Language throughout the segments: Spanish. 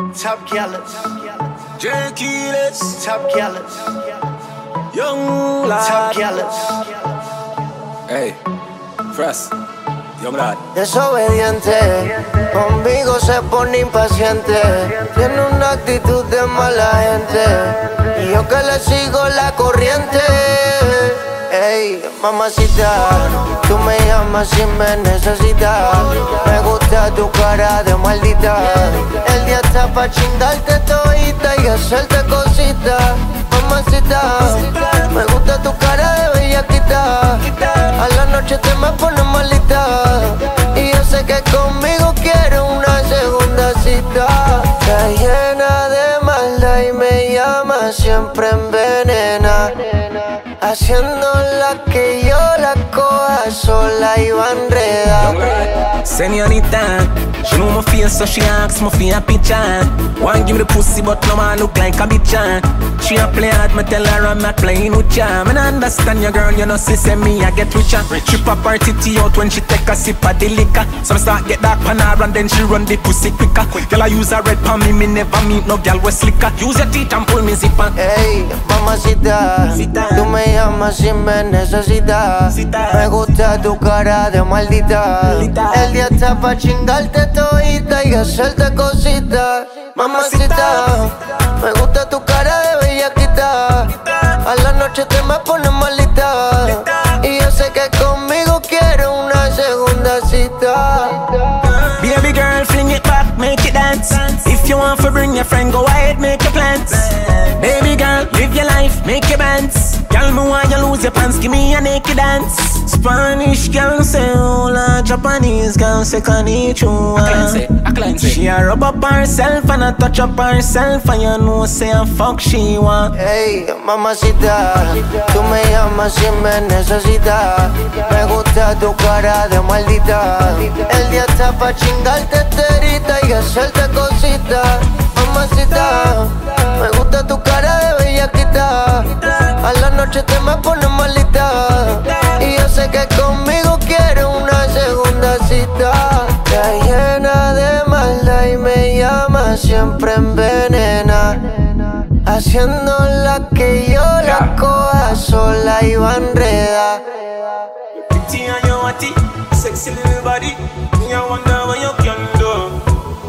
Top killers, Jerkyless, top killers, young lad. top killers. Hey, Frost, young lad. Desobediente, conmigo se pone impaciente. Tiene una actitud de mala gente y yo que le sigo la corriente. Ey, mamacita, tú me llamas si me necesitas. Me gusta tu cara de maldita. El día está pa' chingarte todita y hacerte cositas. Mamacita, me gusta tu cara de bellaquita. A la noche te me pones malita y yo sé que conmigo quieres una segunda cita. Está llena de maldad y me llama, siempre envenena, haciendo la que yo la coja sola y va enredada. Señorita, she know my face so she asks me for a picture. Want give me the pussy but no man look like a bitch. She a play hard, me tell her I'm not playing with ya. Me not understand your girl, you know she say me I get richer. She pop her titty out when she take a sip of the liquor. So me start get dark pan her and then she run the pussy quicker. Girl I use a red pan me never meet no girl with slicker. Use your teeth and pull me zipper. Ey, mamacita, tú me llamas si me necesitas. Me gusta tu cara de maldita. El día está pa' chingarte todita y hacerte cositas. Mamacita, me gusta tu cara de bellaquita. A la noche te me pones malita y yo sé que conmigo quieres una segunda cita. Baby girl, fling it back, make it dance. If you want to bring your friend, go ahead, make your plans. Baby girl, live your life, make your bands. Girl, me want you lose your pants, give me a naked dance. Spanish girl say hola, Japanese girl say konnichiwa. She a rub up herself and a touch up herself, and you know say a fuck she want. Ey, mamacita, tú me llamas si me necesitas. Me gusta tu cara de maldita. El día está pa' chingarte enterita y hacerte cositas. Mamacita, me gusta tu cara de bellaquita. A la noche te me pones malita y yo sé que conmigo quieres una segunda cita. Está llena de maldad y me llama, siempre envenena, haciendo la que yo la coja sola y va enredada. Pretty and you want it, sexy little body. Me I wonder what you can do.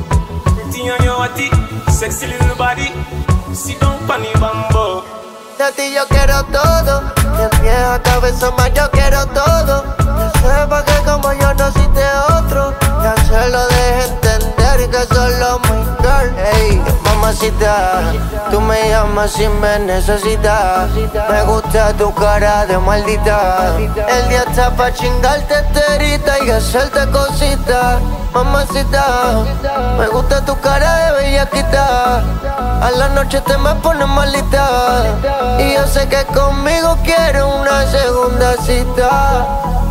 Pretty and you want it, sexy little body. Sit down pan the bamboo. De ti yo quiero todo, de pies a cabeza más yo quiero todo. Que sepa que como yo no existe otro, ya se lo deje entender que solo mi girl. Ey, mamacita, tú me llamas si me necesitas. Me gusta tu cara de maldita. El día está pa' chingarte enterita y hacerte cositas. Mamacita, me gusta tu cara de bellaquita. A la noche te me pones malita y yo sé que conmigo quieres una segunda cita.